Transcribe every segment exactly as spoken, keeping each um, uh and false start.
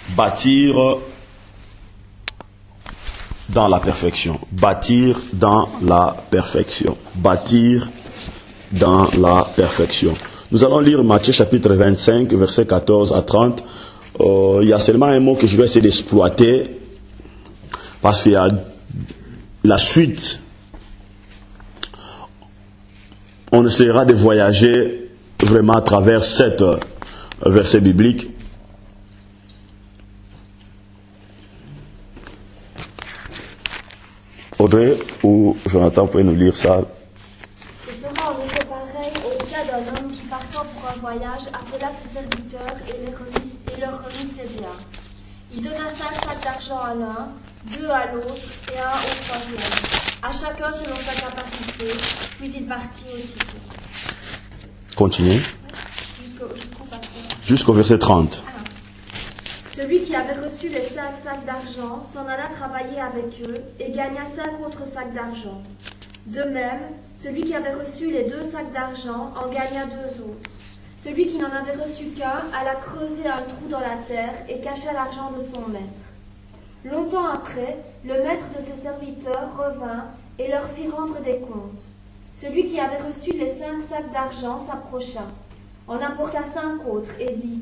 Bâtir dans la perfection. Bâtir dans la perfection. Bâtir dans la perfection. Nous allons lire Matthieu chapitre vingt-cinq, versets quatorze à trente. Euh, il y a seulement un mot que je vais essayer d'exploiter parce qu'il y a la suite. On essaiera de voyager vraiment à travers sept euh, versets bibliques. Audrey ou Jonathan, vous pouvez nous lire ça. Ce sera en effet pareil au cas d'un homme qui, partant pour un voyage, appela ses serviteurs et, les remit, et leur remit ses biens. Il donna cinq sacs d'argent à l'un, deux à l'autre et un au troisième, à chacun selon sa capacité, puis il partit aussitôt. Continuez. Jusqu'au, jusqu'au passage. Jusqu'au verset trente. Ah. Celui qui avait reçu les cinq sacs d'argent s'en alla travailler avec eux et gagna cinq autres sacs d'argent. De même, celui qui avait reçu les deux sacs d'argent en gagna deux autres. Celui qui n'en avait reçu qu'un alla creuser un trou dans la terre et cacha l'argent de son maître. Longtemps après, le maître de ses serviteurs revint et leur fit rendre des comptes. Celui qui avait reçu les cinq sacs d'argent s'approcha, en apporta cinq autres et dit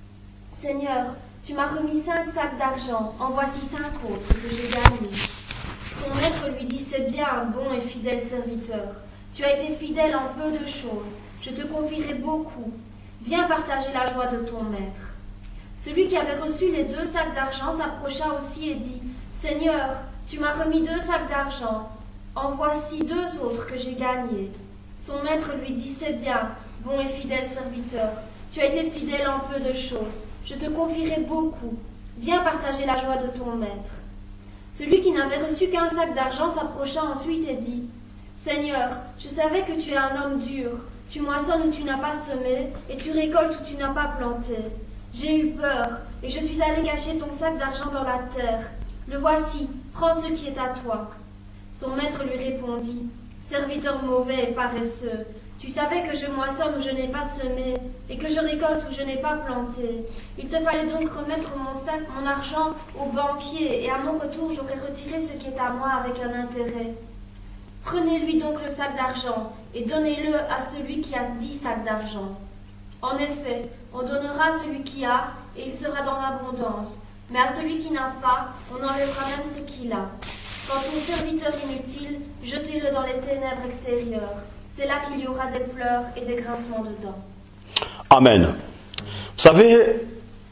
« Seigneur, tu m'as remis cinq sacs d'argent, en voici cinq autres que j'ai gagnés. » Son maître lui dit « C'est bien, bon et fidèle serviteur. Tu as été fidèle en peu de choses. Je te confierai beaucoup. Viens partager la joie de ton maître. » Celui qui avait reçu les deux sacs d'argent s'approcha aussi et dit « Seigneur, tu m'as remis deux sacs d'argent. En voici deux autres que j'ai gagnés. » Son maître lui dit « C'est bien, bon et fidèle serviteur. Tu as été fidèle en peu de choses. Je te confierai beaucoup. Viens partager la joie de ton maître. » Celui qui n'avait reçu qu'un sac d'argent s'approcha ensuite et dit « Seigneur, je savais que tu es un homme dur. Tu moissonnes où tu n'as pas semé, et tu récoltes où tu n'as pas planté. J'ai eu peur, et je suis allé cacher ton sac d'argent dans la terre. Le voici, prends ce qui est à toi. » Son maître lui répondit « Serviteur mauvais et paresseux, tu savais que je moissonne où je n'ai pas semé, et que je récolte où je n'ai pas planté. Il te fallait donc remettre mon sac, mon argent au banquier, et à mon retour j'aurais retiré ce qui est à moi avec un intérêt. Prenez-lui donc le sac d'argent, et donnez-le à celui qui a dix sacs d'argent. En effet, on donnera à celui qui a, et il sera dans l'abondance. Mais à celui qui n'a pas, on enlèvera même ce qu'il a. Quant au serviteur inutile, jetez-le dans les ténèbres extérieures. C'est là qu'il y aura des pleurs et des grincements de dents. » Amen. Vous savez,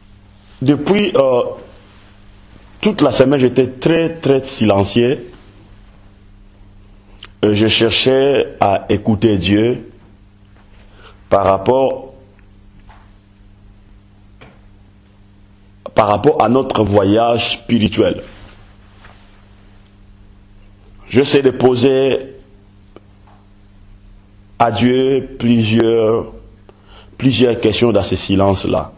depuis euh, toute la semaine, j'étais très très silencieux. Euh, je cherchais à écouter Dieu par rapport par rapport à notre voyage spirituel. J'essaie de poser à Dieu plusieurs, plusieurs questions dans ce silence-là.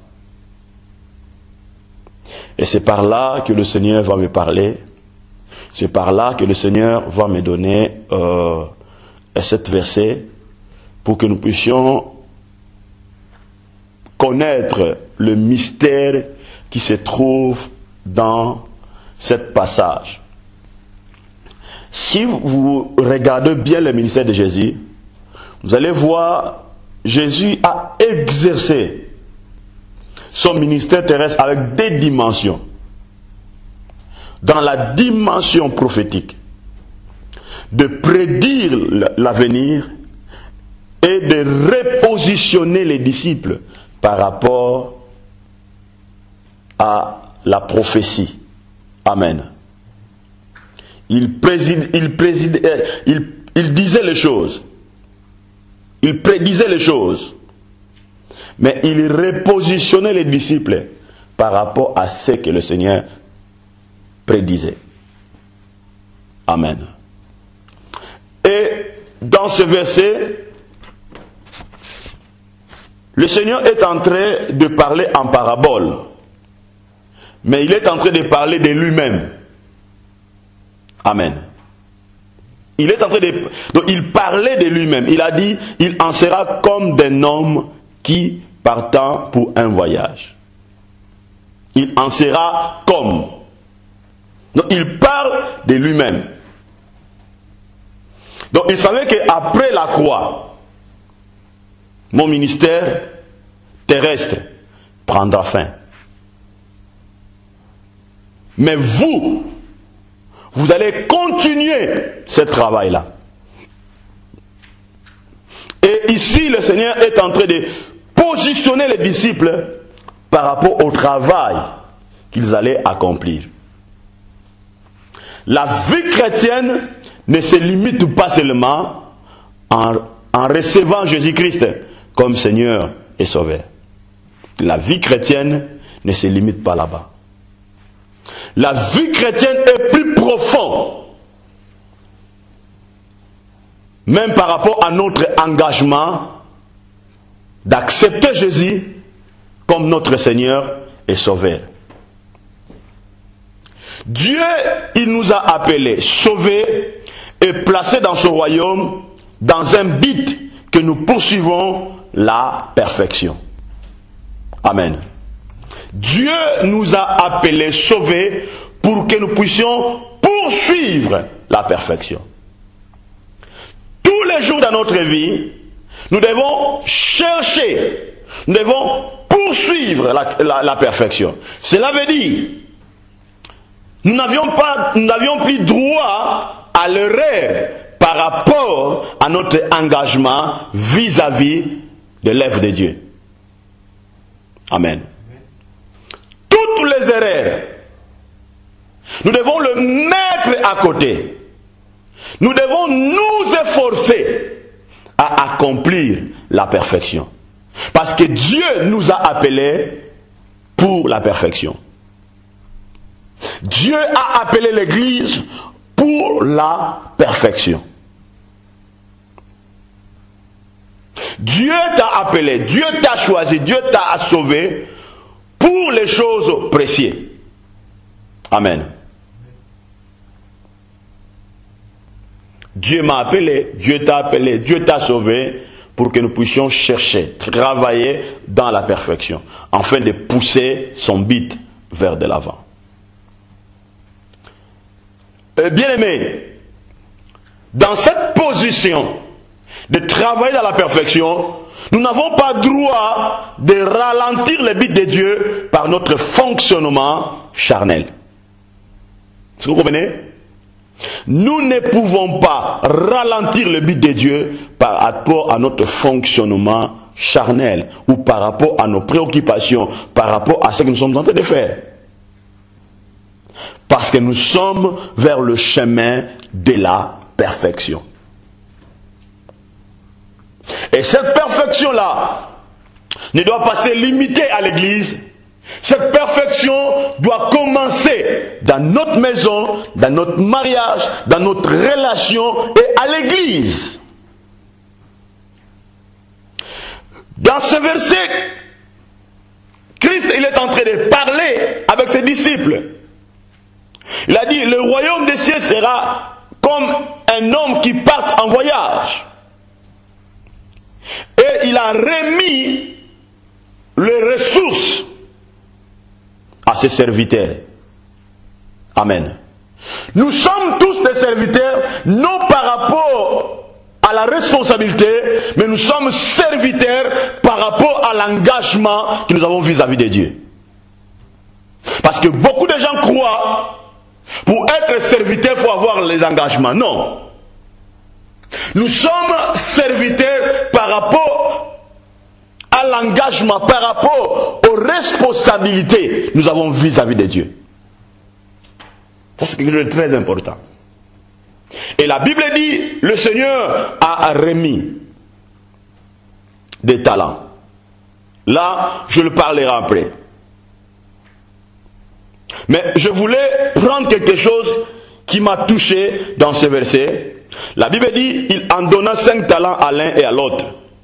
Et c'est par là que le Seigneur va me parler. C'est par là que le Seigneur va me donner euh, cet verset pour que nous puissions connaître le mystère qui se trouve dans ce passage. Si vous regardez bien le ministère de Jésus, vous allez voir, Jésus a exercé son ministère terrestre avec des dimensions. Dans la dimension prophétique, de prédire l'avenir et de repositionner les disciples par rapport à la prophétie. Amen. Il, préside, il, préside, il, il disait les choses. Il prédisait les choses. Mais il repositionnait les disciples par rapport à ce que le Seigneur prédisait. Amen. Et dans ce verset, le Seigneur est en train de parler en parabole. Mais il est en train de parler de lui-même. Amen. Il est en train de... Donc il parlait de lui-même. Il a dit, il en sera comme d'un homme qui partant pour un voyage. il en sera comme. Donc il parle de lui-même. Donc il savait qu'après la croix, mon ministère terrestre prendra fin. Mais vous, vous allez continuer ce travail-là. Et ici, le Seigneur est en train de positionner les disciples par rapport au travail qu'ils allaient accomplir. La vie chrétienne ne se limite pas seulement en, en recevant Jésus-Christ comme Seigneur et Sauveur. La vie chrétienne ne se limite pas là-bas. La vie chrétienne est plus profonde. Même par rapport à notre engagement d'accepter Jésus comme notre Seigneur et Sauveur. Dieu, il nous a appelés, sauvés et placés dans son royaume dans un but que nous poursuivons la perfection. Amen. Dieu nous a appelés, sauvés, pour que nous puissions poursuivre la perfection. Tous les jours de notre vie, nous devons chercher, nous devons poursuivre la, la, la perfection. Cela veut dire, nous n'avions pas, nous n'avions plus droit à l'erreur par rapport à notre engagement vis-à-vis de l'œuvre de Dieu. Amen. Toutes les erreurs, nous devons le mettre à côté. Nous devons nous efforcer à accomplir la perfection. Parce que Dieu nous a appelés pour la perfection. Dieu a appelé l'Église pour la perfection. Dieu t'a appelé, Dieu t'a choisi, Dieu t'a sauvé pour les choses précieuses. Amen. Dieu m'a appelé, Dieu t'a appelé, Dieu t'a sauvé pour que nous puissions chercher, travailler dans la perfection, afin de pousser son but vers de l'avant. Bien-aimés, dans cette position de travailler dans la perfection, nous n'avons pas droit de ralentir le but de Dieu par notre fonctionnement charnel. Est-ce que vous comprenez? Nous ne pouvons pas ralentir le but de Dieu par rapport à notre fonctionnement charnel ou par rapport à nos préoccupations, par rapport à ce que nous sommes en train de faire. Parce que nous sommes vers le chemin de la perfection. Et cette perfection-là ne doit pas se limiter à l'Église. Cette perfection doit commencer dans notre maison, dans notre mariage, dans notre relation et à l'Église. Dans ce verset, Christ il est en train de parler avec ses disciples. Il a dit, le royaume des cieux sera comme un homme qui part en voyage. Et il a remis les ressources à ses serviteurs. Amen. Nous sommes tous des serviteurs, non par rapport à la responsabilité, mais nous sommes serviteurs par rapport à l'engagement que nous avons vis-à-vis de Dieu. Parce que beaucoup de gens croient, pour être serviteur, il faut avoir les engagements. Non. Nous sommes serviteurs par rapport à l'engagement, par rapport aux responsabilités que nous avons vis-à-vis de Dieu. Ça, c'est quelque chose de très important. Et la Bible dit, le Seigneur a remis des talents. Là, je le parlerai après. Mais je voulais prendre quelque chose qui m'a touché dans ce verset. La Bible dit, il en donna cinq talents à l'un et à l'autre.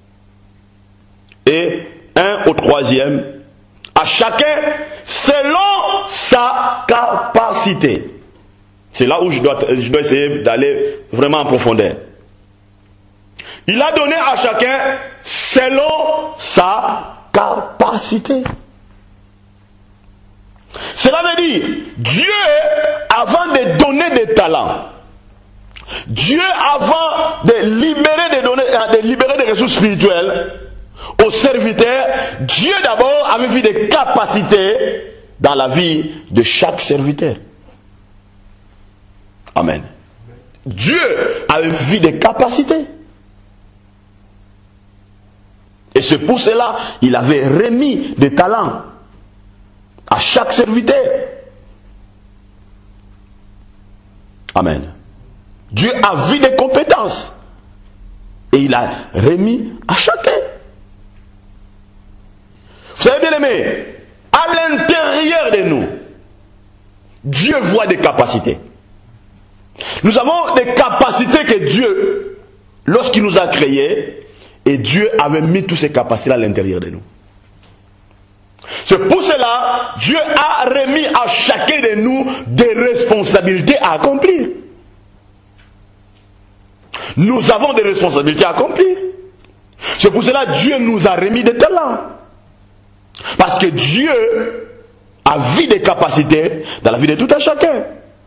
Et un au troisième, à chacun selon sa capacité. C'est là où je dois, je dois essayer d'aller vraiment en profondeur. Il a donné à chacun selon sa capacité. Cela veut dire, Dieu, avant de donner des talents, Dieu, avant de libérer des, données, de libérer des ressources spirituelles aux serviteurs, Dieu d'abord avait vu des capacités dans la vie de chaque serviteur. Amen. Dieu avait vu des capacités. Et c'est pour cela qu'il avait remis des talents à chaque serviteur. Amen. Dieu a vu des compétences et il a remis à chacun. Vous savez bien aimé, à l'intérieur de nous, Dieu voit des capacités. Nous avons des capacités que Dieu, lorsqu'il nous a créés, et Dieu avait mis toutes ces capacités à l'intérieur de nous. C'est pour cela, Dieu a remis à chacun de nous des responsabilités à accomplir. Nous avons des responsabilités à accomplir. C'est pour cela que Dieu nous a remis des talents. Parce que Dieu a vu des capacités dans la vie de tout un chacun.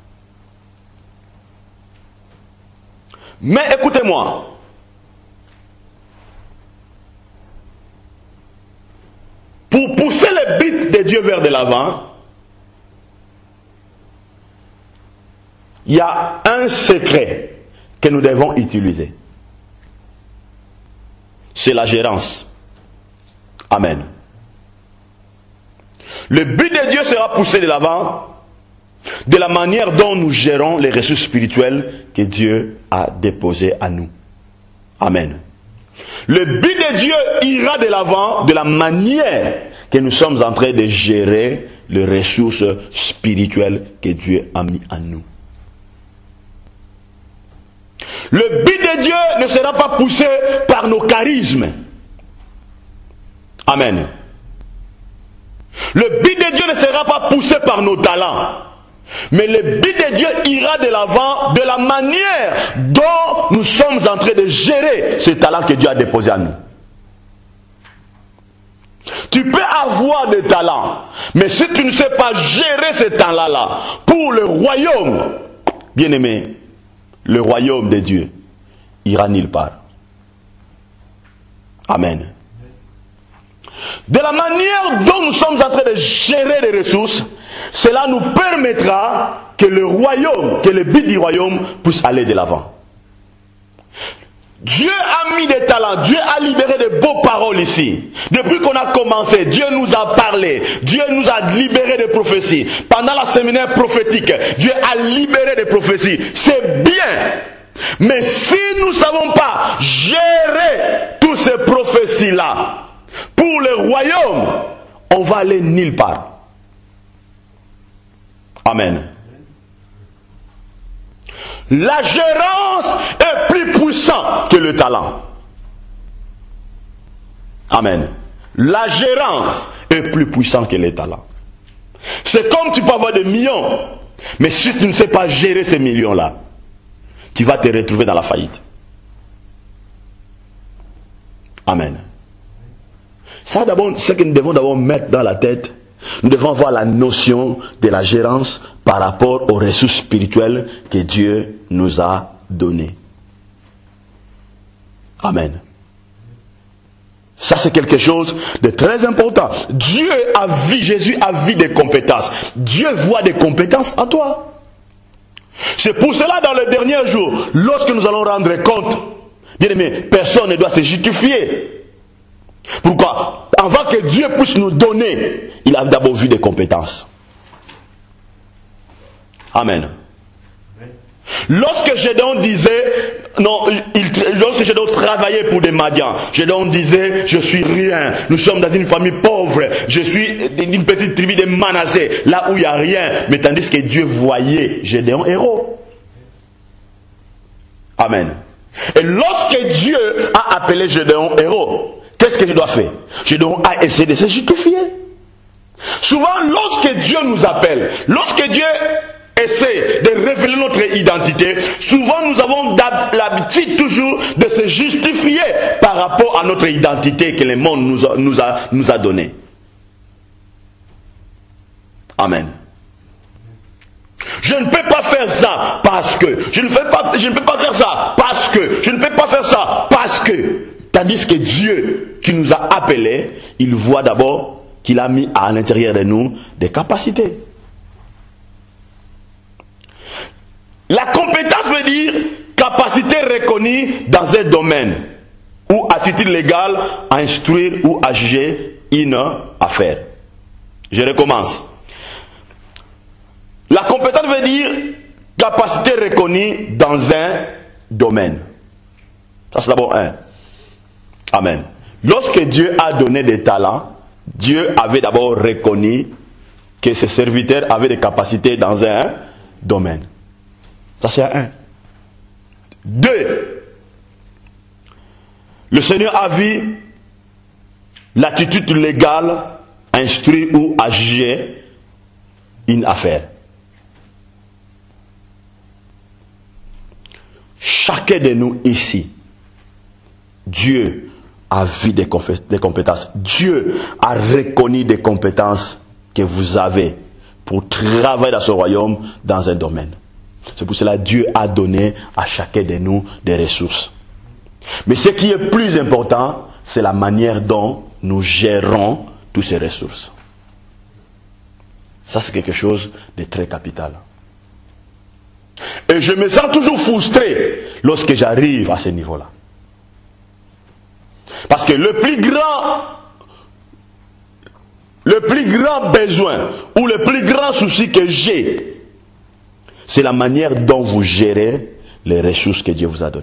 Mais écoutez-moi. Pour pousser les buts de Dieu vers de l'avant, il y a un secret que nous devons utiliser. C'est la gérance. Amen. Le but de Dieu sera poussé de l'avant de la manière dont nous gérons les ressources spirituelles que Dieu a déposées à nous. Amen. Le but de Dieu ira de l'avant de la manière que nous sommes en train de gérer les ressources spirituelles que Dieu a mis en nous. Le but de Dieu ne sera pas poussé par nos charismes. Amen. Le but de Dieu ne sera pas poussé par nos talents. Mais le but de Dieu ira de l'avant de la manière dont nous sommes en train de gérer ce talent que Dieu a déposé en nous. Tu peux avoir des talents, mais si tu ne sais pas gérer ces talents-là pour le royaume, bien aimé, le royaume de Dieu ira nulle part. Amen. De la manière dont nous sommes en train de gérer les ressources, cela nous permettra que le royaume, que le but du royaume puisse aller de l'avant. Dieu a mis des talents, Dieu a libéré de beaux paroles ici. Depuis qu'on a commencé, Dieu nous a parlé, Dieu nous a libéré des prophéties. Pendant la séminaire prophétique, Dieu a libéré des prophéties. C'est bien. Mais si nous ne savons pas gérer toutes ces prophéties-là pour le royaume, on va aller nulle part. Amen. La gérance est plus puissante que le talent. Amen. La gérance est plus puissante que le talent. C'est comme tu peux avoir des millions, mais si tu ne sais pas gérer ces millions-là, tu vas te retrouver dans la faillite. Amen. Ça d'abord, c'est ce que nous devons d'abord mettre dans la tête. Nous devons avoir la notion de la gérance par rapport aux ressources spirituelles que Dieu nous a données. Amen. Ça c'est quelque chose de très important. Dieu a vu, Jésus a vu des compétences. Dieu voit des compétences en toi. C'est pour cela dans le dernier jour, lorsque nous allons rendre compte, bien aimé, personne ne doit se justifier. Pourquoi? Avant que Dieu puisse nous donner, il a d'abord vu des compétences. Amen. Lorsque Gédéon disait, non, il, lorsque Gédéon travaillait pour des Madians, Gédéon disait, je suis rien, nous sommes dans une famille pauvre, je suis d'une petite tribu de Manassé, là où il n'y a rien, mais tandis que Dieu voyait Gédéon héros. Amen. Et lorsque Dieu a appelé Gédéon héros, qu'est-ce que je dois faire? Gédéon a essayé de se justifier. Souvent, lorsque Dieu nous appelle, lorsque Dieu essaie de révéler notre identité, souvent nous avons l'habitude toujours de se justifier par rapport à notre identité que le monde nous a, nous a, nous a donnée. Amen. Je ne peux pas faire ça parce que. Je ne, fais pas, je ne peux pas faire ça parce que. Je ne peux pas faire ça parce que. Tandis que Dieu, qui nous a appelés, il voit d'abord qu'il a mis à l'intérieur de nous des capacités. La compétence veut dire capacité reconnue dans un domaine ou attitude légale à instruire ou à juger une affaire. Je recommence. La compétence veut dire capacité reconnue dans un domaine. Ça c'est d'abord un. Amen. Lorsque Dieu a donné des talents, Dieu avait d'abord reconnu que ses serviteurs avaient des capacités dans un domaine. Ça c'est un. Deux. Le Seigneur a vu l'attitude légale à instruire ou à juger une affaire. Chacun de nous ici, Dieu a vu des, compé- des compétences. Dieu a reconnu des compétences que vous avez pour travailler dans ce royaume dans un domaine. C'est pour cela que Dieu a donné à chacun de nous des ressources. Mais ce qui est plus important, c'est la manière dont nous gérons toutes ces ressources. Ça, c'est quelque chose de très capital. Et je me sens toujours frustré lorsque j'arrive à ce niveau-là. Parce que le plus grand, le plus grand besoin ou le plus grand souci que j'ai, c'est la manière dont vous gérez les ressources que Dieu vous a données.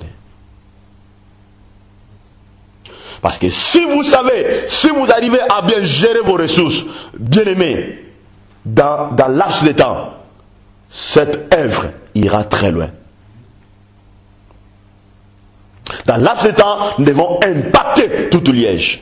Parce que si vous savez, si vous arrivez à bien gérer vos ressources, bien aimés, dans, dans laps de temps, cette œuvre ira très loin. Dans laps de temps, nous devons impacter toute Liège.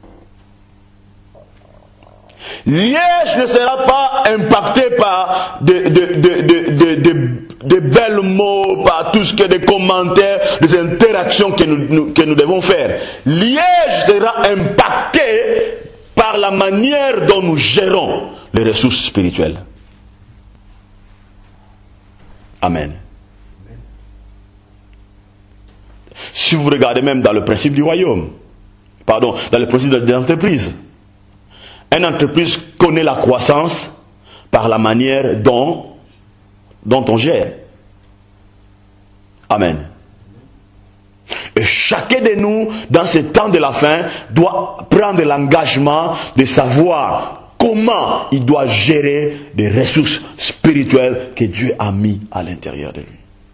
Liège ne sera pas impacté par de, de, de, de, de, de, de belles mots, par tout ce qui est des commentaires, des interactions que nous, nous, que nous devons faire. Liège sera impacté par la manière dont nous gérons les ressources spirituelles. Amen. Si vous regardez même dans le principe du royaume, pardon, dans le principe de l'entreprise, une entreprise connaît la croissance par la manière dont, dont on gère. Amen. Et chacun de nous, dans ce temps de la fin, doit prendre l'engagement de savoir comment il doit gérer les ressources spirituelles que Dieu a mis à l'intérieur de lui.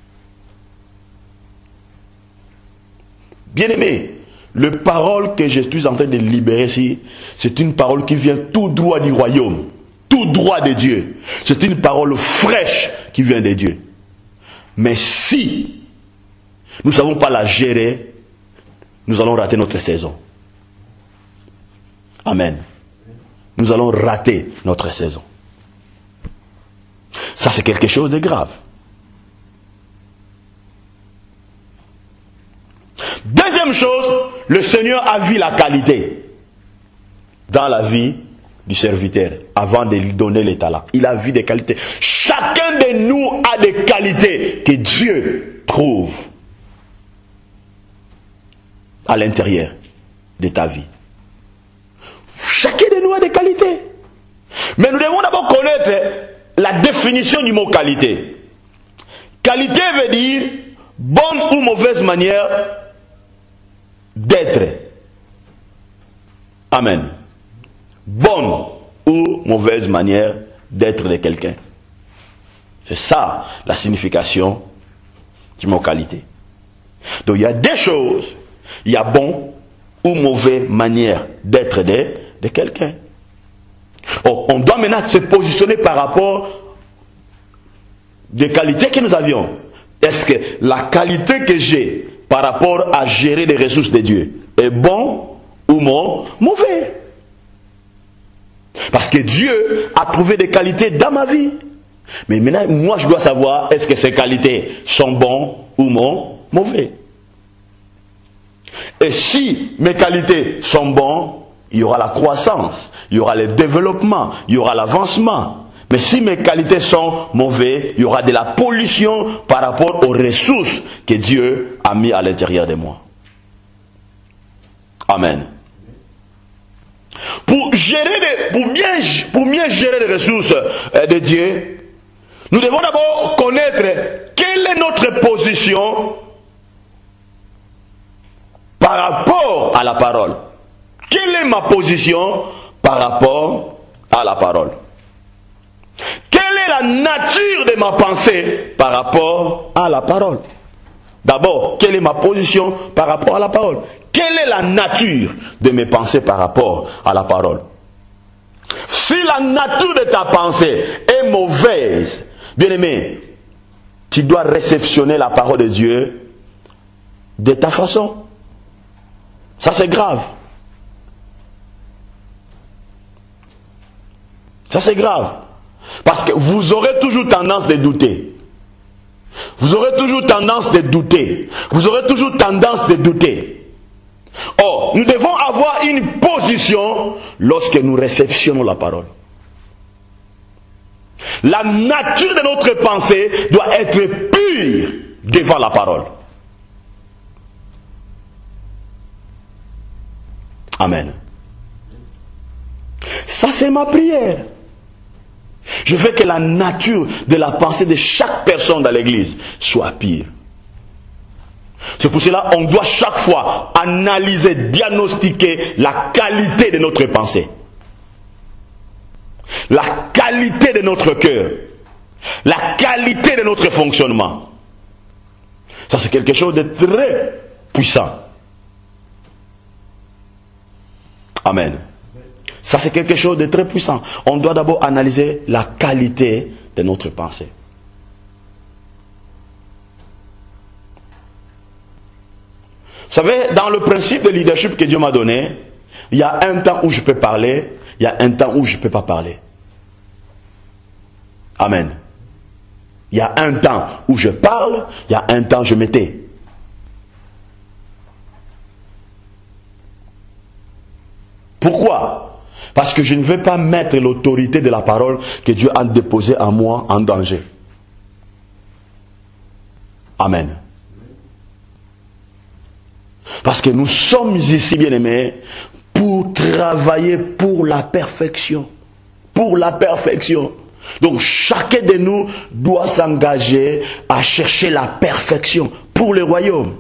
Bien-aimé, la parole que je suis en train de libérer ici, c'est une parole qui vient tout droit du royaume, tout droit de Dieu. C'est une parole fraîche qui vient de Dieu. Mais si nous ne savons pas la gérer, nous allons rater notre saison. Amen. Nous allons rater notre saison. Ça, c'est quelque chose de grave. Deuxième chose, le Seigneur a vu la qualité dans la vie du serviteur avant de lui donner les talents. Il a vu des qualités. Chacun de nous a des qualités que Dieu trouve à l'intérieur de ta vie. Chacun de nous a des qualités. Mais nous devons d'abord connaître la définition du mot qualité. Qualité veut dire bonne ou mauvaise manière d'être. Amen. Bonne ou mauvaise manière d'être de quelqu'un. C'est ça la signification du mot qualité. Donc il y a des choses, il y a bon ou mauvaise manière d'être de, de quelqu'un. Oh, on doit maintenant se positionner par rapport des qualités que nous avions. Est-ce que la qualité que j'ai par rapport à gérer les ressources de Dieu est bon ou mauvais? Parce que Dieu a trouvé des qualités dans ma vie. Mais maintenant, moi je dois savoir, est-ce que ces qualités sont bonnes ou mauvais? Et si mes qualités sont bonnes, il y aura la croissance, il y aura le développement, il y aura l'avancement. Mais si mes qualités sont mauvaises, il y aura de la pollution par rapport aux ressources que Dieu a mis à l'intérieur de moi. Amen. Pour gérer les, pour bien, pour bien gérer les ressources de Dieu, nous devons d'abord connaître quelle est notre position par rapport à la parole. Quelle est ma position par rapport à la parole? Quelle est la nature de ma pensée par rapport à la parole? D'abord, quelle est ma position par rapport à la parole? Quelle est la nature de mes pensées par rapport à la parole? Si la nature de ta pensée est mauvaise, bien-aimé, tu dois réceptionner la parole de Dieu de ta façon. Ça, c'est grave. Ça, c'est grave. Parce que vous aurez toujours tendance de douter. Vous aurez toujours tendance de douter. Vous aurez toujours tendance de douter. Or, nous devons avoir une position lorsque nous réceptionnons la parole. La nature de notre pensée doit être pure devant la parole. Amen. Ça, c'est ma prière. Je veux que la nature de la pensée de chaque personne dans l'église soit pure. C'est pour cela qu'on doit chaque fois analyser, diagnostiquer la qualité de notre pensée. La qualité de notre cœur. La qualité de notre fonctionnement. Ça, c'est quelque chose de très puissant. Amen. Ça, c'est quelque chose de très puissant. On doit d'abord analyser la qualité de notre pensée. Vous savez, dans le principe de leadership que Dieu m'a donné, il y a un temps où je peux parler, il y a un temps où je ne peux pas parler. Amen. Il y a un temps où je parle, il y a un temps où je me tais. Pourquoi? Parce que je ne veux pas mettre l'autorité de la parole que Dieu a déposée en moi en danger. Amen. Parce que nous sommes ici, bien-aimés, pour travailler pour la perfection. Pour la perfection. Donc chacun de nous doit s'engager à chercher la perfection pour le royaume.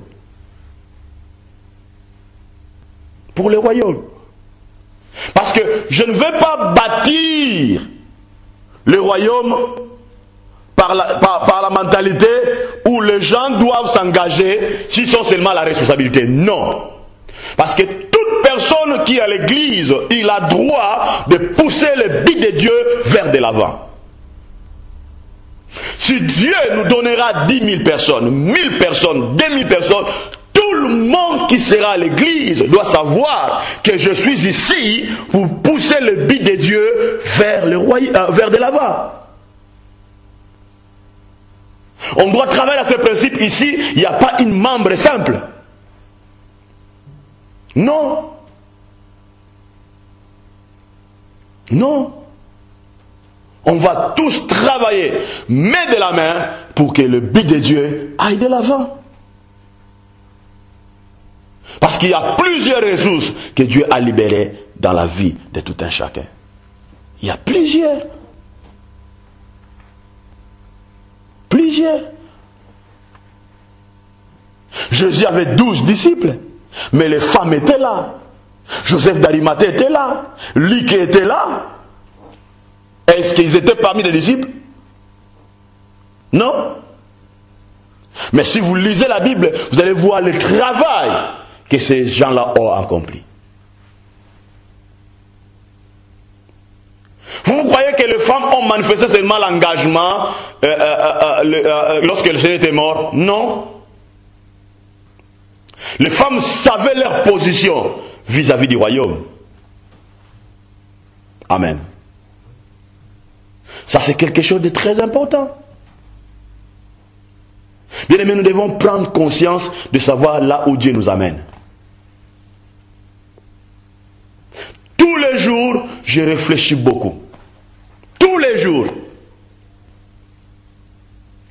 Pour le royaume. Parce que je ne veux pas bâtir le royaume par la, par, par la mentalité où les gens doivent s'engager s'ils ont seulement la responsabilité. Non. Parce que toute personne qui est à l'église, il a droit de pousser le but de Dieu vers de l'avant. Si Dieu nous donnera dix mille personnes, mille personnes, deux mille personnes, tout le monde qui sera à l'église doit savoir que je suis ici pour pousser le but de Dieu vers le royaume, euh, vers de l'avant. On doit travailler à ce principe ici. Il n'y a pas une membre simple. Non. Non. On va tous travailler, main de la main, pour que le but de Dieu aille de l'avant. Parce qu'il y a plusieurs ressources que Dieu a libérées dans la vie de tout un chacun. Il y a plusieurs. Plusieurs. Jésus avait douze disciples, mais les femmes étaient là. Joseph d'Arimathée était là. Luc était là. Est-ce qu'ils étaient parmi les disciples? Non. Mais si vous lisez la Bible, vous allez voir le travail que ces gens-là ont accompli. Vous croyez que les femmes ont manifesté seulement l'engagement euh, euh, euh, euh, lorsque le Seigneur était mort? Non. Les femmes savaient leur position vis-à-vis du royaume. Amen. Ça, c'est quelque chose de très important. Bien aimé, nous devons prendre conscience de savoir là où Dieu nous amène. Tous les jours, je réfléchis beaucoup. Tous les jours.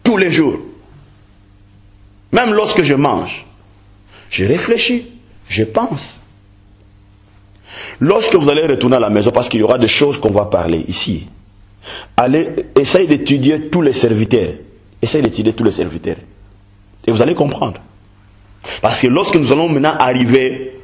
Tous les jours. Même lorsque je mange, je réfléchis, je pense. Lorsque vous allez retourner à la maison, parce qu'il y aura des choses qu'on va parler ici, allez, essayez d'étudier tous les serviteurs. Essayez d'étudier tous les serviteurs. Et vous allez comprendre. Parce que lorsque nous allons maintenant arriver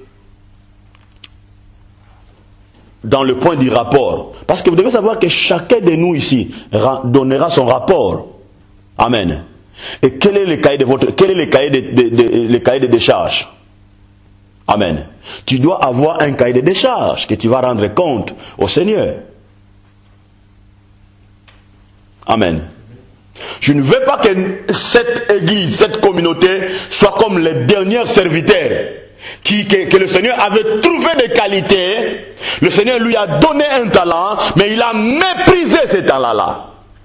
dans le point du rapport, parce que vous devez savoir que chacun de nous ici donnera son rapport. Amen. Et quel est le cahier de votre, quel est le cahier de, de, de, le cahier de décharge? Amen. Tu dois avoir un cahier de décharge que tu vas rendre compte au Seigneur. Amen. Je ne veux pas que cette église, cette communauté soit comme les derniers serviteurs qui, que, que le Seigneur avait trouvé des qualités. Le Seigneur lui a donné un talent, mais il a méprisé ce talent-là.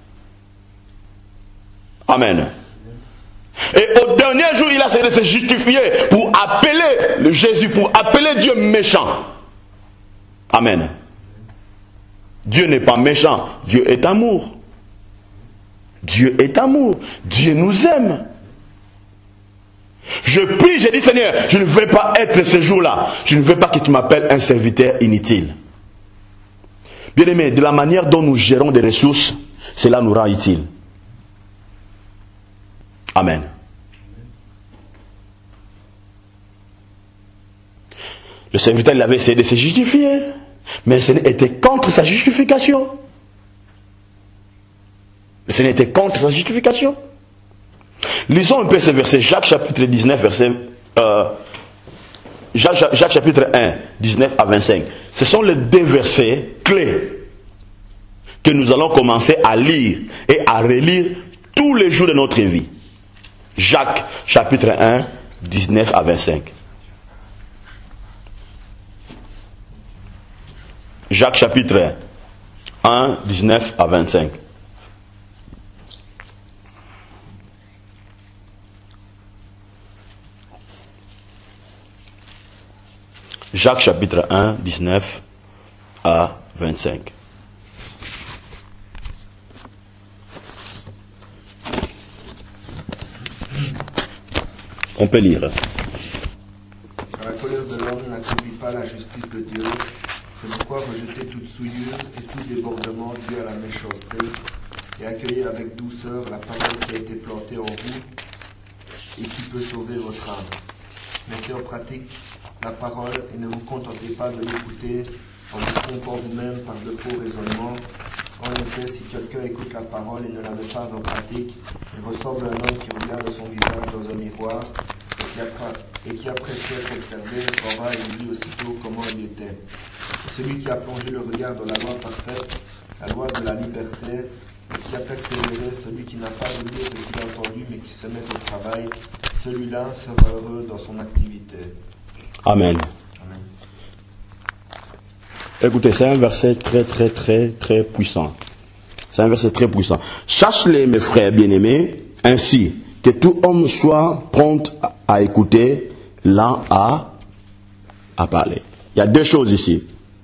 Amen. Et au dernier jour, il a essayé de se justifier pour appeler le Jésus, pour appeler Dieu méchant. Amen. Dieu n'est pas méchant, Dieu est amour. Dieu est amour. Dieu nous aime. Je prie, j'ai dit Seigneur, je ne veux pas être ce jour-là. Je ne veux pas que tu m'appelles un serviteur inutile. Bien aimé, de la manière dont nous gérons des ressources, cela nous rend utile. Amen. Le serviteur, il avait essayé de se justifier, mais le Seigneur était contre sa justification. Le Seigneur était contre sa justification. Lisons un peu ce verset, Jacques chapitre dix-neuf, verset, euh, Jacques, Jacques chapitre un, dix-neuf à vingt-cinq. Ce sont les deux versets clés que nous allons commencer à lire et à relire tous les jours de notre vie. Jacques chapitre un, dix-neuf à vingt-cinq. Jacques chapitre un, dix-neuf à vingt-cinq. Jacques chapitre un, dix-neuf à vingt-cinq. On peut lire. Car la colère de l'homme n'accomplit pas la justice de Dieu. C'est pourquoi rejetez toute souillure et tout débordement dû à la méchanceté, et accueillez avec douceur la parole qui a été plantée en vous et qui peut sauver votre âme. Mettez en pratique la parole et ne vous contentez pas de l'écouter en vous trompant vous-même par de faux raisonnements. En effet, si quelqu'un écoute la parole et ne la met pas en pratique, il ressemble à un homme qui regarde son visage dans un miroir et qui après, et qui après s'être observé s'en va et oublie aussitôt comment il était. Celui qui a plongé le regard dans la loi parfaite, la loi de la liberté, et qui a persévéré, celui qui n'a pas oublié ce qu'il a entendu mais qui se met au travail, celui-là sera heureux dans son activité. Amen. Amen. Écoutez, c'est un verset très très très très puissant. C'est un verset très puissant. Cherchez-les, mes frères bien-aimés, ainsi que tout homme soit prompt à écouter, lent à, à parler. Il y a deux choses ici.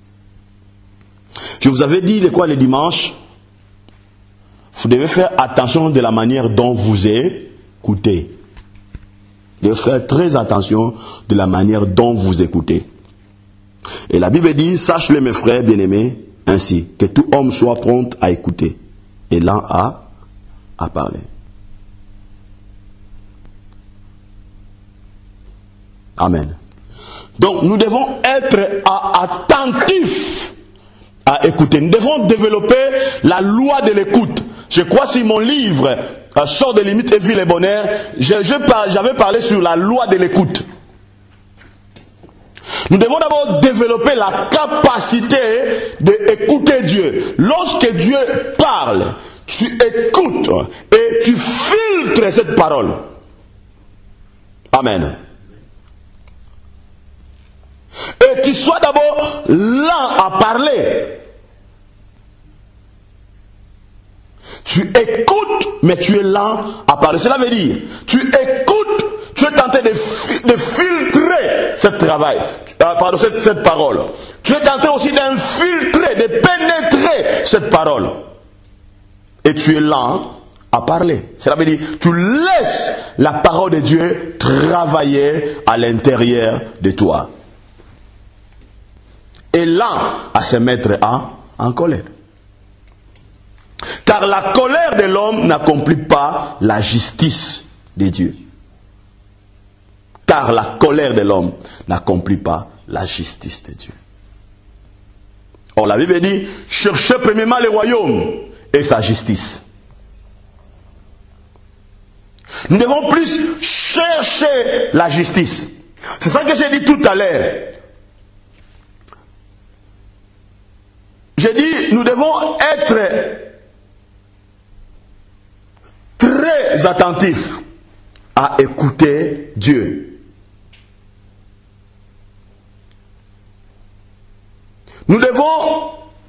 Je vous avais dit le quoi le dimanche. Vous devez faire attention de la manière dont vous écoutez. Vous devez faire très attention de la manière dont vous écoutez. Et la Bible dit, sache-le mes frères bien-aimés, ainsi que tout homme soit prompt à écouter et lent à, à parler. Amen. Donc nous devons être attentifs à écouter. Nous devons développer la loi de l'écoute. Je crois si mon livre euh, Sort des limites et vie le bonheur, je, je, j'avais parlé sur la loi de l'écoute. Nous devons d'abord développer la capacité d'écouter Dieu. Lorsque Dieu parle, tu écoutes et tu filtres cette parole. Amen. Et tu sois d'abord lent à parler. Tu écoutes, mais tu es lent à parler. Cela veut dire, tu écoutes, tu es tenté de, fi- de filtrer ce travail, euh, pardon, cette, cette parole. Tu es tenté aussi d'infiltrer, de pénétrer cette parole. Et tu es lent à parler. Cela veut dire, tu laisses la parole de Dieu travailler à l'intérieur de toi. Et là, à se mettre en, en colère. Car la colère de l'homme n'accomplit pas la justice de Dieu. Car la colère de l'homme n'accomplit pas la justice de Dieu. Or, la Bible dit, cherchez premièrement le royaume et sa justice. Nous devons plus chercher la justice. C'est ça que j'ai dit tout à l'heure. J'ai dit, nous devons être très attentifs à écouter Dieu. Nous devons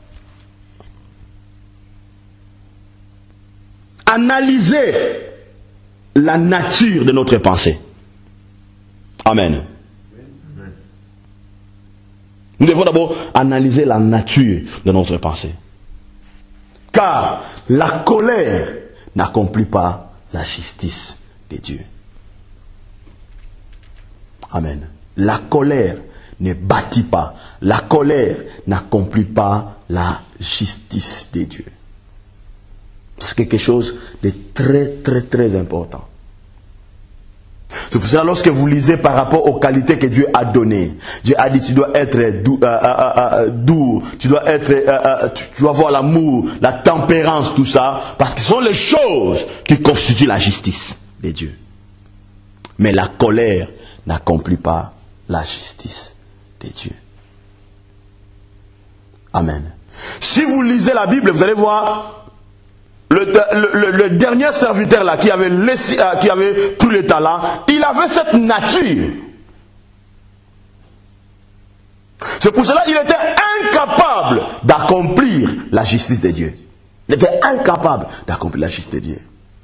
analyser la nature de notre pensée. Amen. Nous devons d'abord analyser la nature de notre pensée. Car la colère n'accomplit pas la justice de Dieu. Amen. La colère ne bâtit pas. La colère n'accomplit pas la justice de Dieu. C'est quelque chose de très très très important. C'est pour cela lorsque vous lisez par rapport aux qualités que Dieu a données, Dieu a dit tu dois être doux, euh, euh, euh, doux tu dois être, euh, euh, tu, tu dois avoir l'amour, la tempérance, tout ça, parce que ce sont les choses qui constituent la justice de Dieu. Mais la colère n'accomplit pas la justice de Dieu. Amen. Si vous lisez la Bible, vous allez voir Le, le, le dernier serviteur là qui avait, laissé, euh, qui avait pris le talent, il avait cette nature. C'est pour cela qu'il était incapable d'accomplir la justice de Dieu. Il était incapable d'accomplir la justice de Dieu.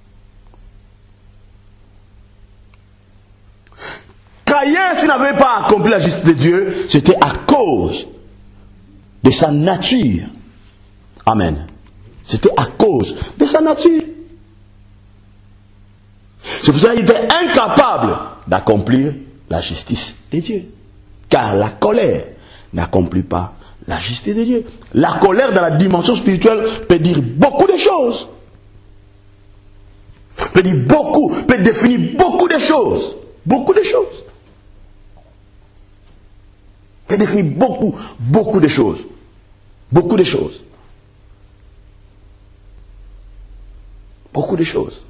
Caïn, s'il n'avait pas accompli la justice de Dieu, c'était à cause de sa nature. Amen. C'était à cause de sa nature. C'est pour ça qu'il était incapable d'accomplir la justice de Dieu. Car la colère n'accomplit pas la justice de Dieu. La colère dans la dimension spirituelle peut dire beaucoup de choses. Peut dire beaucoup, peut définir beaucoup de choses. Beaucoup de choses. Peut définir beaucoup, beaucoup de choses. Beaucoup de choses. Beaucoup de choses.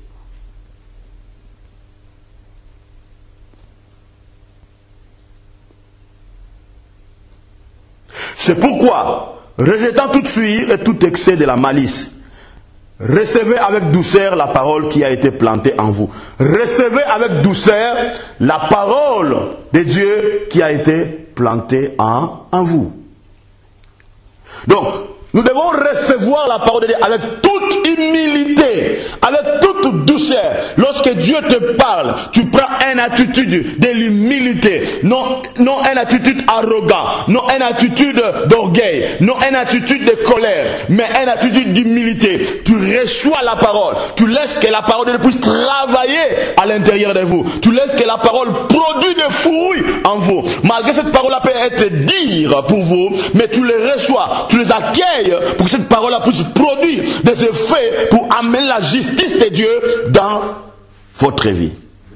C'est pourquoi, rejetant toute suie et tout excès de la malice, recevez avec douceur la parole qui a été plantée en vous. Recevez avec douceur la parole de Dieu qui a été plantée en, en vous. Donc, nous devons recevoir la parole de Dieu avec toute humilité, avec toute douceur. Lorsque Dieu te parle, tu prends une attitude de l'humilité, non, non une attitude arrogante, non une attitude d'orgueil, non une attitude de colère, mais une attitude d'humilité. Tu reçois la parole, tu laisses que la parole de Dieu puisse travailler à l'intérieur de vous. Tu laisses que la parole produise des fruits en vous. Malgré cette parole-là peut être dire pour vous, mais tu les reçois, tu les accueilles pour que cette parole puisse produire des effets pour amener la justice de Dieu dans votre vie.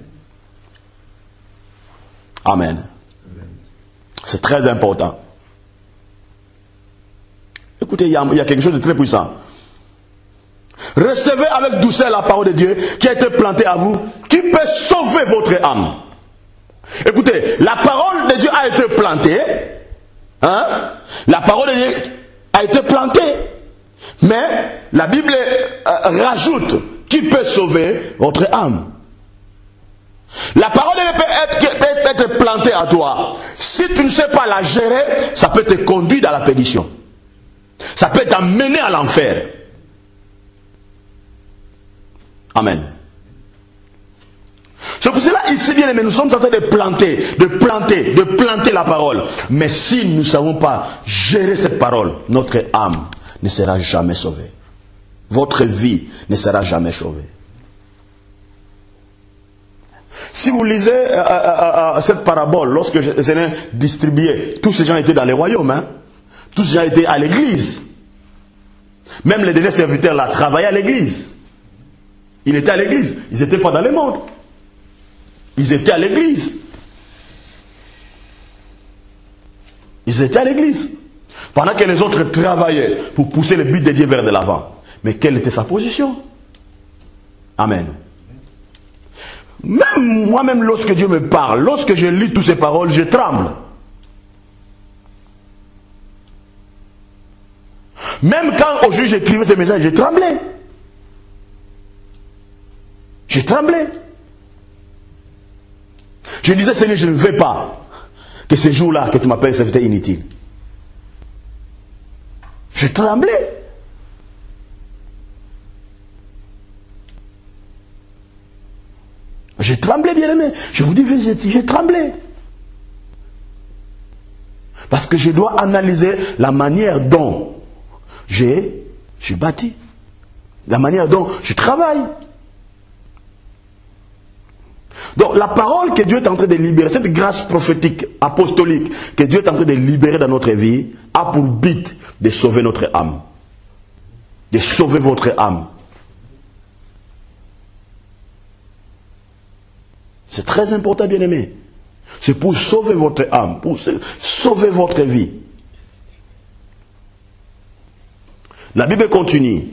Amen. C'est très important. Écoutez, il y, a, il y a quelque chose de très puissant. Recevez avec douceur la parole de Dieu qui a été plantée à vous, qui peut sauver votre âme. Écoutez, la parole de Dieu a été plantée. Hein? La parole de Dieu a été planté, mais la Bible euh, rajoute qui peut sauver votre âme. La parole de Dieu peut être, peut être plantée à toi. Si tu ne sais pas la gérer, ça peut te conduire dans la perdition. Ça peut t'amener à l'enfer. Amen. C'est pour cela, ici bien aimé, nous sommes en train de planter, de planter, de planter la parole. Mais si nous ne savons pas gérer cette parole, notre âme ne sera jamais sauvée. Votre vie ne sera jamais sauvée. Si vous lisez euh, euh, euh, cette parabole, lorsque je, je l'ai distribuée, tous ces gens étaient dans les royaumes. Hein? Tous ces gens étaient à l'église. Même les derniers serviteurs là travaillaient à l'église. Ils étaient à l'église. Ils n'étaient pas dans le monde. Ils étaient à l'église. Ils étaient à l'église. Pendant que les autres travaillaient pour pousser le but de Dieu vers de l'avant. Mais quelle était sa position? Amen. Même moi-même, lorsque Dieu me parle, lorsque je lis toutes ces paroles, je tremble. Même quand au juge j'écrivais ces messages, j'ai tremblé. J'ai tremblé. Je disais, Seigneur, je ne veux pas que ce jour-là, que tu m'appelles serviteur inutile. J'ai tremblé. J'ai tremblé, bien-aimé. Je vous dis, j'ai tremblé. Parce que je dois analyser la manière dont j'ai, j'ai bâti. La manière dont je travaille. Donc la parole que Dieu est en train de libérer, cette grâce prophétique, apostolique, que Dieu est en train de libérer dans notre vie, a pour but de sauver notre âme. De sauver votre âme. C'est très important, bien-aimé. C'est pour sauver votre âme, pour sauver votre vie. La Bible continue.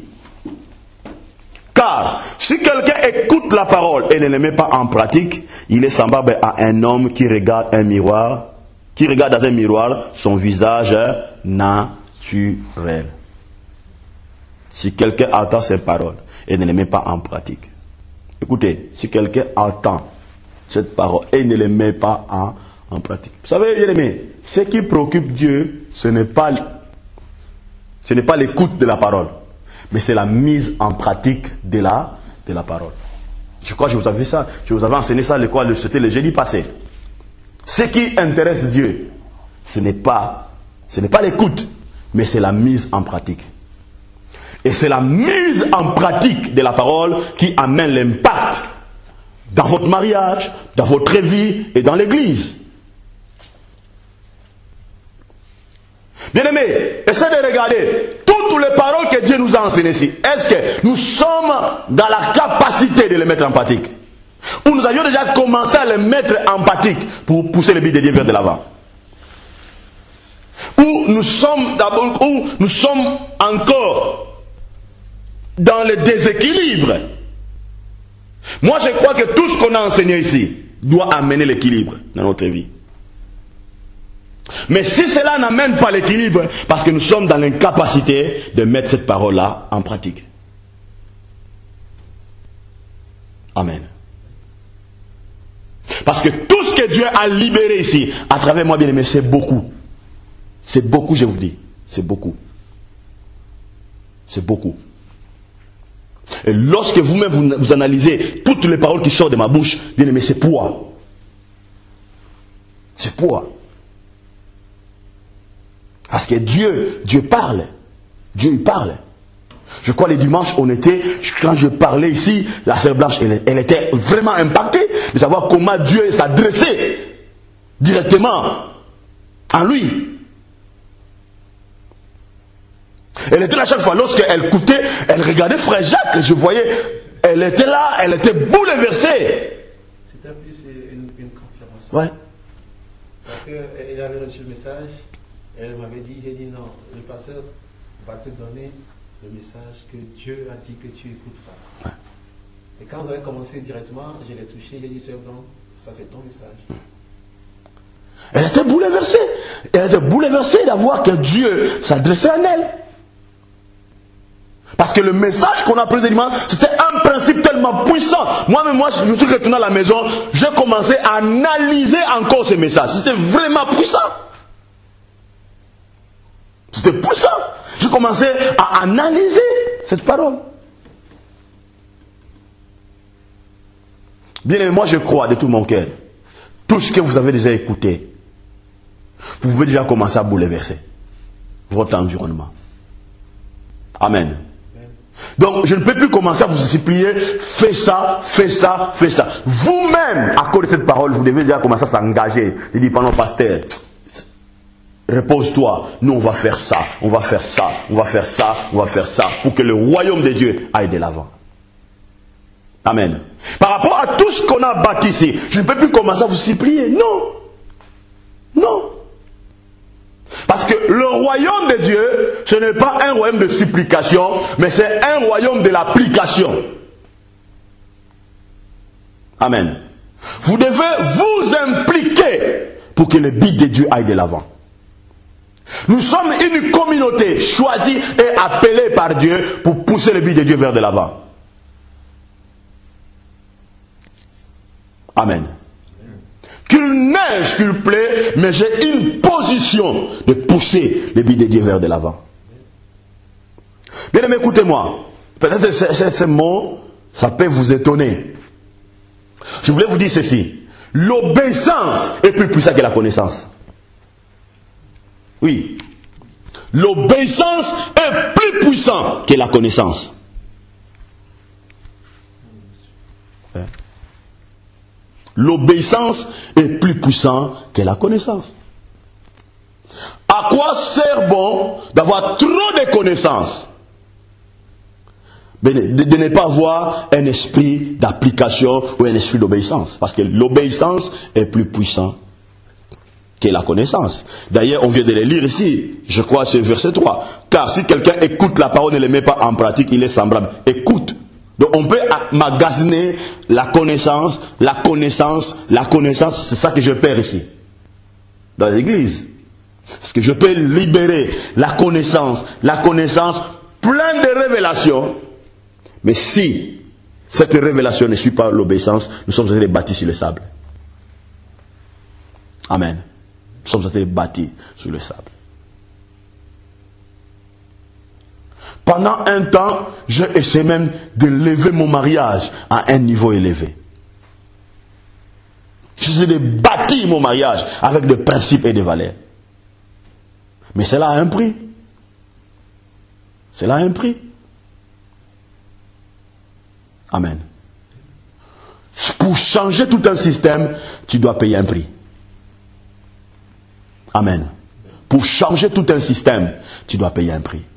Car si quelqu'un écoute la parole et ne la met pas en pratique, il est semblable à un homme qui regarde un miroir, qui regarde dans un miroir son visage naturel. Si quelqu'un entend ces paroles et ne les met pas en pratique. Écoutez, si quelqu'un entend cette parole et ne les met pas en, en pratique. Vous savez, bien aimé, ce qui préoccupe Dieu, ce n'est pas, ce n'est pas l'écoute de la parole, mais c'est la mise en pratique de la, de la parole. Je crois que je vous avais ça, je vous avais enseigné ça, le quoi, c'était le jeudi passé. Ce qui intéresse Dieu, ce n'est pas, ce n'est pas l'écoute, mais c'est la mise en pratique. Et c'est la mise en pratique de la parole qui amène l'impact dans votre mariage, dans votre vie et dans l'église. Bien-aimés, essayez de regarder toutes les paroles que Dieu nous a enseignées ici. Est-ce que nous sommes dans la capacité de les mettre en pratique? Ou nous avions déjà commencé à les mettre en pratique pour pousser le but de Dieu vers de l'avant? Ou nous sommes d'abord, ou nous sommes encore dans le déséquilibre? Moi, je crois que tout ce qu'on a enseigné ici doit amener l'équilibre dans notre vie. Mais si cela n'amène pas l'équilibre, parce que nous sommes dans l'incapacité de mettre cette parole-là en pratique. Amen. Parce que tout ce que Dieu a libéré ici, à travers moi, bien aimé, c'est beaucoup. C'est beaucoup, je vous dis. C'est beaucoup. C'est beaucoup. Et lorsque vous-même vous, vous analysez toutes les paroles qui sortent de ma bouche, bien aimé, c'est poids. C'est poids. Parce que Dieu, Dieu parle. Dieu il parle. Je crois les dimanches, on était, quand je parlais ici, la sœur Blanche, elle, elle était vraiment impactée de savoir comment Dieu s'adressait directement à lui. Elle était là chaque fois, lorsqu'elle écoutait, elle regardait Frère Jacques, je voyais, elle était là, elle était bouleversée. C'était plus une, une confirmation. Ouais. Parce qu'elle avait reçu le message, elle m'avait dit, j'ai dit non, le pasteur va te donner le message que Dieu a dit que tu écouteras. Ouais. Et quand vous avez commencé directement, je l'ai touché, j'ai dit, Sœur Blanc, ça c'est ton message. Elle était bouleversée. Elle était bouleversée d'avoir que Dieu s'adressait à elle. Parce que le message qu'on a présentement, c'était un principe tellement puissant. Moi-même, moi, je suis retourné à la maison, j'ai commencé à analyser encore ce message. C'était vraiment puissant. C'était puissant. J'ai commencé à analyser cette parole. Bien aimé, moi je crois de tout mon cœur, tout ce que vous avez déjà écouté, vous pouvez déjà commencer à bouleverser votre environnement. Amen. Donc, je ne peux plus commencer à vous supplier, fais ça, fais ça, fais ça. Vous-même, à cause de cette parole, vous devez déjà commencer à s'engager. Il dit, pendant pasteur, repose-toi, nous on va faire ça, on va faire ça, on va faire ça, on va faire ça, pour que le royaume de Dieu aille de l'avant. Amen. Par rapport à tout ce qu'on a bâti ici, je ne peux plus commencer à vous supplier. Non. Non. Parce que le royaume de Dieu, ce n'est pas un royaume de supplication, mais c'est un royaume de l'application. Amen. Vous devez vous impliquer pour que le but de Dieu aille de l'avant. Nous sommes une communauté choisie et appelée par Dieu pour pousser le but de Dieu vers de l'avant. Amen. Qu'il neige, qu'il plaît, mais j'ai une position de pousser le but de Dieu vers de l'avant. Bien aimé, écoutez-moi. Peut-être que ce mot, ça peut vous étonner. Je voulais vous dire ceci. L'obéissance est plus puissante que la connaissance. Oui. L'obéissance est plus puissante que la connaissance. Hein? L'obéissance est plus puissante que la connaissance. À quoi sert bon d'avoir trop de connaissances? De, de, de ne pas avoir un esprit d'application ou un esprit d'obéissance. Parce que l'obéissance est plus puissante que la connaissance. D'ailleurs, on vient de le lire ici. Je crois c'est verset trois. Car si quelqu'un écoute la parole et ne le met pas en pratique, il est semblable. Écoute. Donc on peut magasiner la connaissance, la connaissance, la connaissance. C'est ça que je perds ici. Dans l'église. Parce que je peux libérer la connaissance, la connaissance, plein de révélations. Mais si cette révélation ne suit pas l'obéissance, nous sommes en train de bâtir sur le sable. Amen. Nous sommes en train de bâtir sur le sable. Pendant un temps, j'ai essayé même de lever mon mariage à un niveau élevé. J'essaie de bâtir mon mariage avec des principes et des valeurs. Mais cela a un prix. Cela a un prix. Amen. Pour changer tout un système, tu dois payer un prix. Amen. Pour changer tout un système, tu dois payer un prix.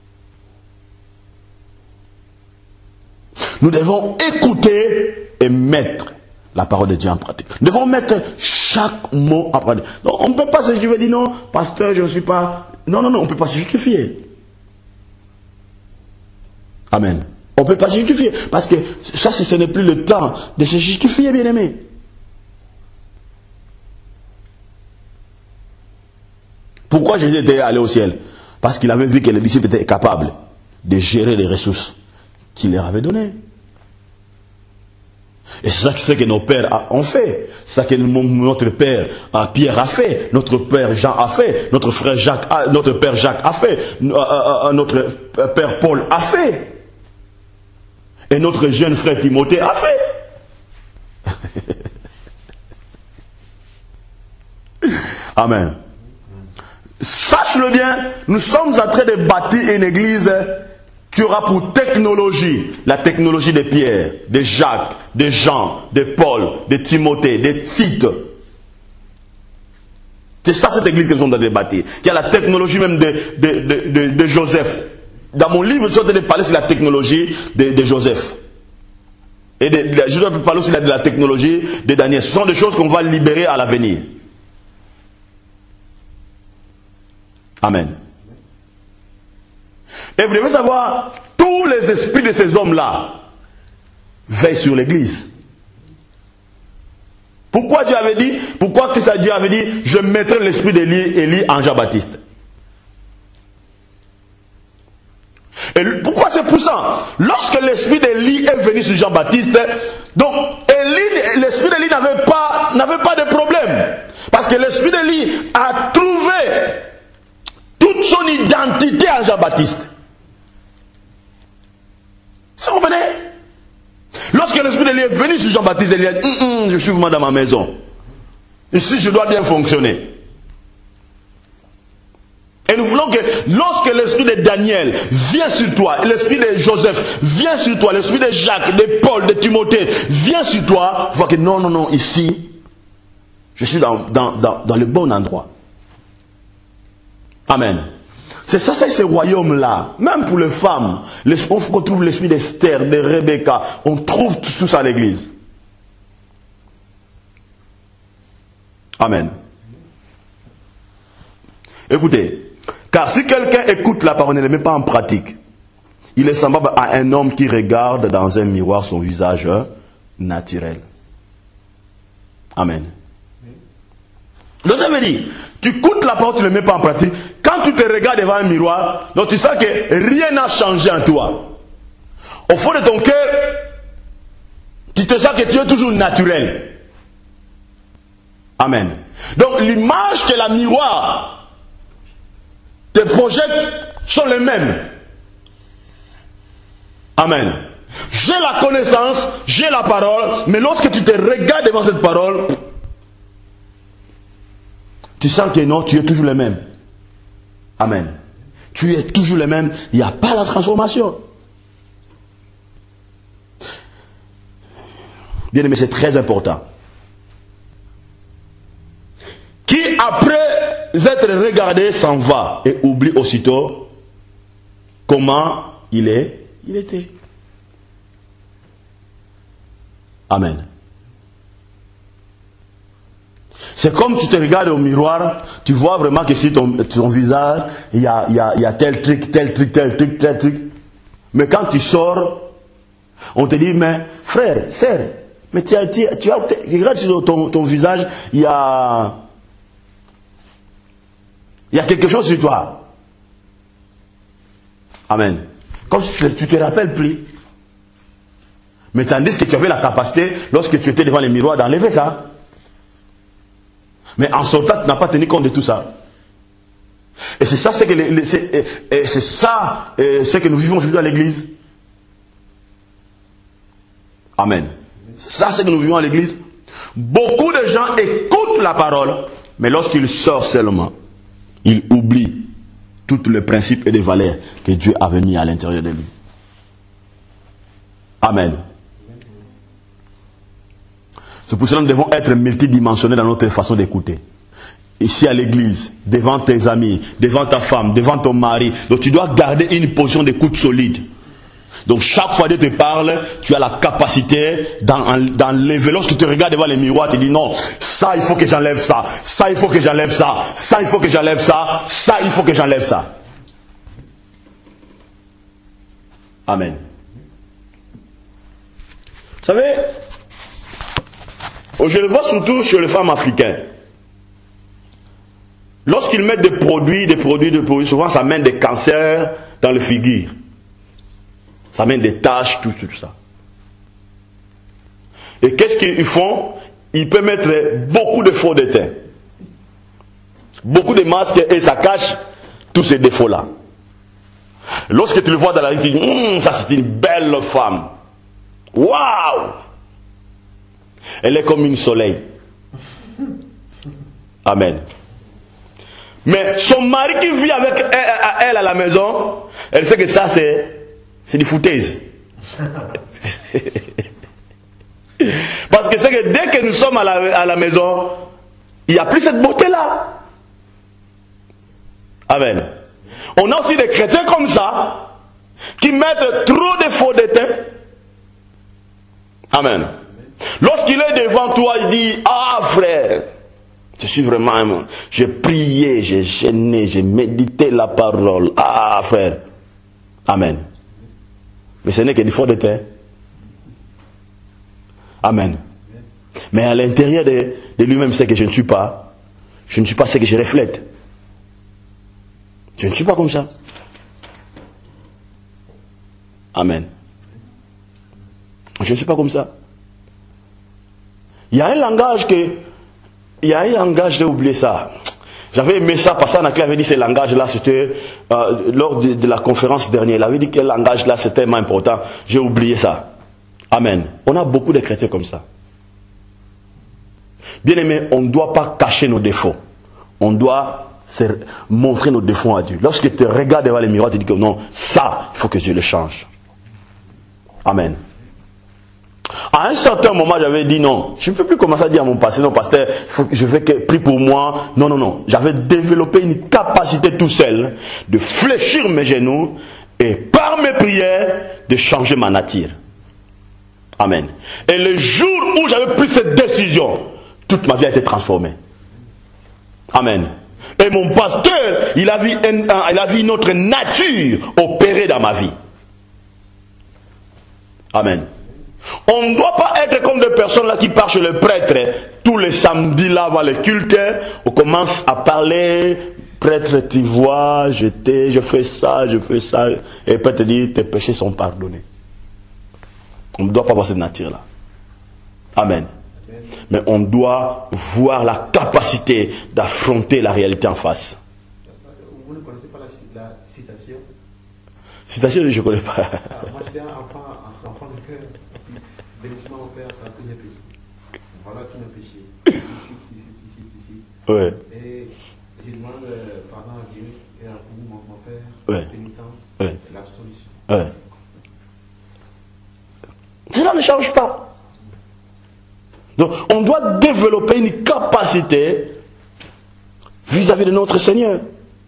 Nous devons écouter et mettre la parole de Dieu en pratique. Nous devons mettre chaque mot en pratique. Donc, on ne peut pas se justifier, dire non, pasteur, je ne suis pas... Non, non, non, on ne peut pas se justifier. Amen. On ne peut pas se justifier. Parce que ça, ce n'est plus le temps de se justifier, bien-aimé. Pourquoi Jésus était allé au ciel? Parce qu'il avait vu que les disciples étaient capables de gérer les ressources qu'il leur avait données. Et c'est ça que, c'est que nos pères ont fait. C'est ça que notre père Pierre a fait, notre père Jean a fait, notre frère Jacques, a, notre père Jacques a fait, notre père Paul a fait. Et notre jeune frère Timothée a fait. Amen. Sache-le bien, nous sommes en train de bâtir une église qui aura pour technologie la technologie de Pierre, de Jacques, de Jean, de Paul, de Timothée, de Tite. C'est ça cette église que nous sommes en train de bâtir. Qui a la technologie même de, de, de, de, de Joseph. Dans mon livre, je suis en train de parler sur la technologie de, de Joseph. Et de, de, je dois parler aussi de la technologie de Daniel. Ce sont des choses qu'on va libérer à l'avenir. Amen. Et vous devez savoir, tous les esprits de ces hommes-là veillent sur l'église. Pourquoi Dieu avait dit, pourquoi Christ a Dieu avait dit, je mettrai l'esprit d'Élie Élie en Jean-Baptiste. Et pourquoi c'est puissant? Lorsque l'esprit d'Élie est venu sur Jean-Baptiste, donc Élie, l'esprit d'Élie n'avait pas, n'avait pas de problème. Parce que l'esprit d'Élie a trouvé toute son identité en Jean-Baptiste. Vous comprenez? Lorsque l'esprit d'Élie est venu sur Jean-Baptiste, il a dit, hum, hum, je suis vraiment dans ma maison. Ici, je dois bien fonctionner. Et nous voulons que lorsque l'esprit de Daniel vient sur toi, l'esprit de Joseph vient sur toi, l'esprit de Jacques, de Paul, de Timothée vient sur toi, vois que non, non, non, ici, je suis dans, dans, dans, dans le bon endroit. Amen. C'est ça, c'est ce royaume-là. Même pour les femmes, on retrouve l'esprit d'Esther, de Rebecca, on trouve tout, tout ça à l'église. Amen. Écoutez. Car si quelqu'un écoute la parole et ne la met pas en pratique, il est semblable à un homme qui regarde dans un miroir son visage naturel. Amen. Donc ça veut dire, tu écoutes la parole, tu ne la mets pas en pratique. Quand tu te regardes devant un miroir, donc tu sens que rien n'a changé en toi. Au fond de ton cœur, tu te sens que tu es toujours naturel. Amen. Donc l'image que la miroir tes projets sont les mêmes. Amen. J'ai la connaissance, j'ai la parole, mais lorsque tu te regardes devant cette parole, tu sens que non, tu es toujours le même. Amen. Tu es toujours le même, il n'y a pas la transformation. Bien aimé, c'est très important. Qui après être regardé s'en va et oublie aussitôt comment il est, il était. Amen. C'est comme tu te regardes au miroir, tu vois vraiment que sur ton, ton visage, il y a, il y a, il y a tel truc, tel truc, tel truc, tel truc. Mais quand tu sors, on te dit, mais frère, sœur, mais tu as, tu, tu as, tu regardes sur ton, ton visage, il y a, il y a quelque chose sur toi. Amen. Comme si tu ne te rappelles plus. Mais tandis que tu avais la capacité, lorsque tu étais devant les miroirs, d'enlever ça. Mais en sortant, tu n'as pas tenu compte de tout ça. Et c'est ça, c'est que les, les, c'est, et c'est ça, et c'est que nous vivons aujourd'hui à l'église. Amen. Ça, c'est que nous vivons à l'église. Beaucoup de gens écoutent la parole, mais lorsqu'ils sortent seulement, ils oublient tous les principes et les valeurs que Dieu avait mis à l'intérieur de lui. Amen. C'est pour cela que nous devons être multidimensionnels dans notre façon d'écouter. Ici à l'église, devant tes amis, devant ta femme, devant ton mari. Donc tu dois garder une position d'écoute solide. Donc chaque fois que Dieu te parle, tu as la capacité d'enlever. Lorsque tu te regardes devant les miroirs, tu dis non, ça il faut que j'enlève ça, ça il faut que j'enlève ça, ça il faut que j'enlève ça, ça il faut que j'enlève ça. Amen. Vous savez, je le vois surtout chez les femmes africaines. Lorsqu'ils mettent des produits, des produits, des produits, souvent ça mène des cancers dans les figures. Ça mène des taches, tout, tout ça. Et qu'est-ce qu'ils font? Ils peuvent mettre beaucoup de faux de teint. Beaucoup de masques et ça cache tous ces défauts-là. Lorsque tu le vois dans la rue, tu dis, mmm, ça c'est une belle femme. Waouh! Elle est comme une soleil. Amen. Mais son mari qui vit avec elle, elle à la maison, elle sait que ça c'est, c'est du foutaise. Parce que c'est que dès que nous sommes à la, à la maison, il n'y a plus cette beauté-là. Amen. On a aussi des chrétiens comme ça, qui mettent trop de faux de teint. Amen. Lorsqu'il est devant toi, il dit, ah frère, je suis vraiment, j'ai prié, j'ai gêné, j'ai médité la parole. Ah frère. Amen. Mais ce n'est que du faux de teint. Amen. Mais à l'intérieur de, de lui-même, c'est que je ne suis pas, je ne suis pas ce que je reflète. Je ne suis pas comme ça. Amen. Je ne suis pas comme ça. Il y a un langage que, il y a un langage, j'ai oublié ça. J'avais aimé ça, parce qu'Anaclé avait dit ce langage-là, c'était euh, lors de, de la conférence dernière. Il avait dit que le langage-là, c'est tellement important. J'ai oublié ça. Amen. On a beaucoup de chrétiens comme ça. Bien aimé, on ne doit pas cacher nos défauts. On doit c'est montrer nos défauts à Dieu. Lorsque tu te regardes devant les miroirs, tu dis que non, ça, il faut que Dieu le change. Amen. À un certain moment, j'avais dit non, je ne peux plus commencer à dire à mon pasteur, non, pasteur, il faut que je veux que prie pour moi. Non, non, non. J'avais développé une capacité tout seul de fléchir mes genoux et par mes prières de changer ma nature. Amen. Et le jour où j'avais pris cette décision, toute ma vie a été transformée. Amen. Et mon pasteur, il a vu, un, un, il a vu notre nature opérer dans ma vie. Amen. On ne doit pas être comme des personnes là qui partent chez le prêtre tous les samedis là avant le culte. On commence à parler, prêtre, tu vois, je t'ai, je fais ça, je fais ça. Et le prêtre te dit, tes péchés sont pardonnés. On ne doit pas avoir cette nature là. Amen. Mais on doit voir la capacité d'affronter la réalité en face. Vous ne connaissez pas la, la citation? Citation, je ne connais pas. Ah, moi, j'étais un enfant, un enfant de cœur. Bénissement au Père parce que j'ai péché. Voilà tous mes péchés. Ici, ici, ici, ici, ici. Ouais. Et je demande euh, pardon à Dieu et à vous, mon, mon Père, ouais. la pénitence, ouais. l'absolution. Ouais. Cela ne change pas. Donc, on doit développer une capacité vis-à-vis de notre Seigneur.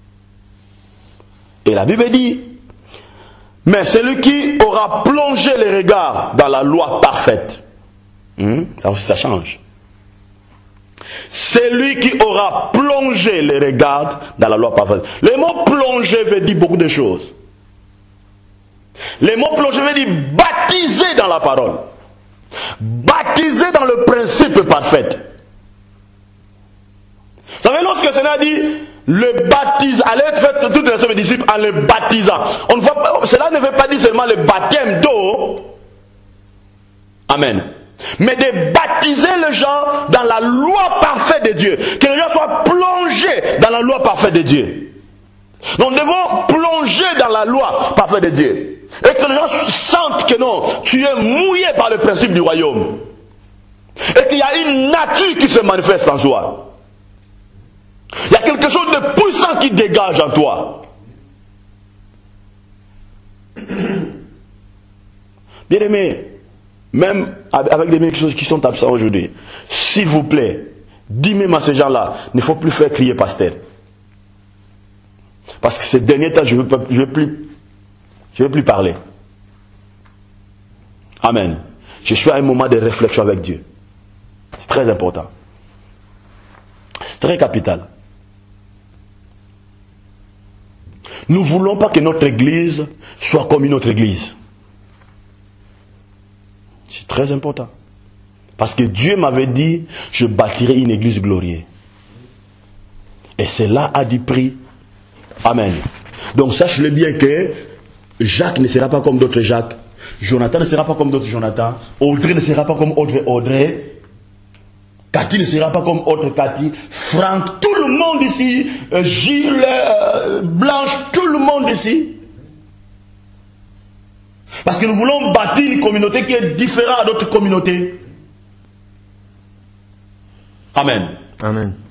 Et la Bible dit, mais celui qui aura plongé les regards dans la loi parfaite, hmm, ça aussi ça change. Celui qui aura plongé les regards dans la loi parfaite. Le mot plonger veut dire beaucoup de choses. Le mot plonger veut dire baptiser dans la parole. Baptisé dans le principe parfait. Vous savez, lorsque le Seigneur dit le baptise, allez faire toutes les disciples en le baptisant. On ne voit pas, cela ne veut pas dire seulement le baptême d'eau. Amen. Mais de baptiser les gens dans la loi parfaite de Dieu. Que les gens soient plongés dans la loi parfaite de Dieu. Donc nous devons plonger dans la loi parfaite de Dieu. Et que les gens sentent que non, tu es mouillé par le principe du royaume. Et qu'il y a une nature qui se manifeste en toi. Il y a quelque chose de puissant qui dégage en toi. Bien aimé, même avec des choses qui sont absents aujourd'hui, s'il vous plaît, dis même à ces gens-là, il ne faut plus faire crier pasteur. Parce que ces derniers temps, je ne veux, veux plus je veux plus parler. Amen. Je suis à un moment de réflexion avec Dieu. C'est très important. C'est très capital. Nous ne voulons pas que notre église soit comme une autre église. C'est très important. Parce que Dieu m'avait dit, je bâtirai une église glorieuse. Et cela a du prix. Amen. Donc sache-le bien que Jacques ne sera pas comme d'autres Jacques. Jonathan ne sera pas comme d'autres Jonathan. Audrey ne sera pas comme autre Audrey. Cathy ne sera pas comme autre Cathy. Franck, tout le monde ici. Euh, Gilles, euh, Blanche, tout le monde ici. Parce que nous voulons bâtir une communauté qui est différente d'autres communautés. Amen. Amen.